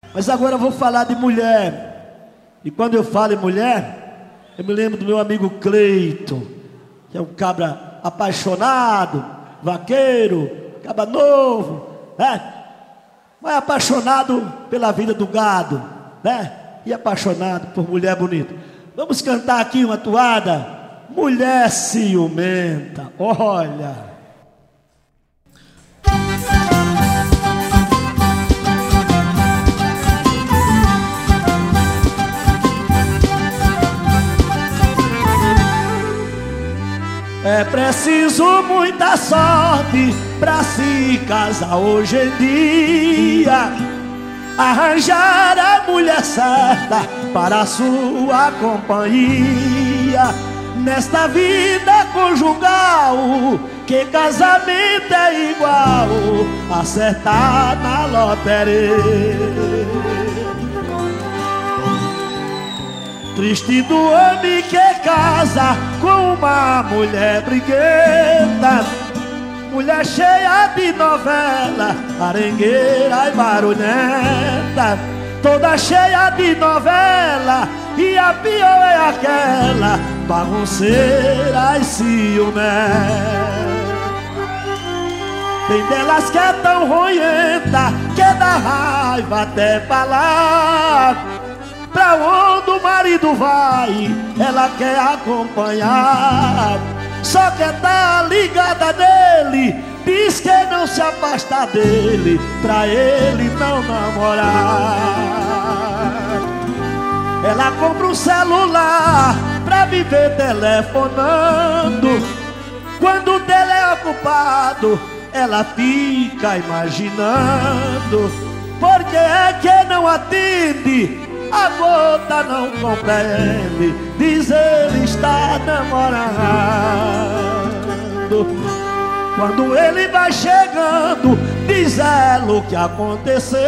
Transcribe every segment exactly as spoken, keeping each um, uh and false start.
Mas agora eu vou falar de mulher. E quando eu falo em mulher, eu me lembro do meu amigo Cleito, que é um cabra apaixonado, vaqueiro, cabra novo, né? Mas apaixonado pela vida do gado, né? E apaixonado por mulher bonita. Vamos cantar aqui uma toada, Mulher Ciumenta. Olha. É preciso muita sorte pra se casar hoje em dia, arranjar a mulher certa para a sua companhia. Nesta vida conjugal, que casamento é igual acertar na loteria. Triste do homem que casa com uma mulher briguenta, mulher cheia de novela, arengueira e barulhenta, toda cheia de novela, e a pior é aquela bagunceira e ciumenta. Tem delas que é tão ruimenta que dá raiva até falar. Pra onde o marido vai, ela quer acompanhar. Só quer tá ligada nele, diz que não se afasta dele, pra ele não namorar. Ela compra um celular pra viver telefonando. Quando o dele é ocupado, ela fica imaginando. Por que é que não atende? A gota não compreende, diz ele está namorando. Quando ele vai chegando, diz ela o que aconteceu.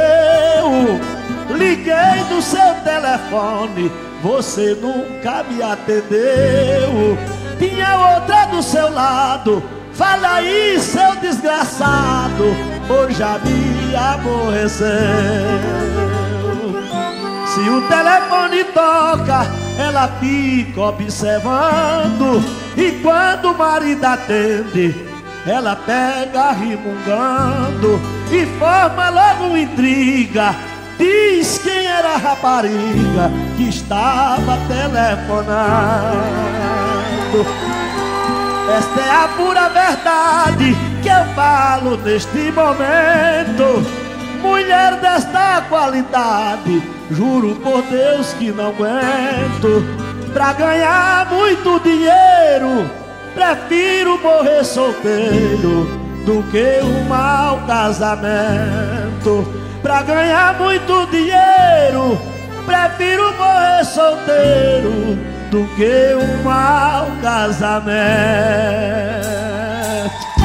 Liguei no seu telefone, você nunca me atendeu. Tinha outra do seu lado, fala aí seu desgraçado, hoje já me aborreceu. Se o telefone toca, ela fica observando, e quando o marido atende, ela pega rimungando e forma logo uma intriga. Diz quem era a rapariga que estava telefonando. Esta é a pura verdade que eu falo neste momento. Mulher desta qualidade, juro por Deus que não aguento. Pra ganhar muito dinheiro, prefiro morrer solteiro do que um mau casamento. Pra ganhar muito dinheiro, prefiro morrer solteiro do que um mau casamento.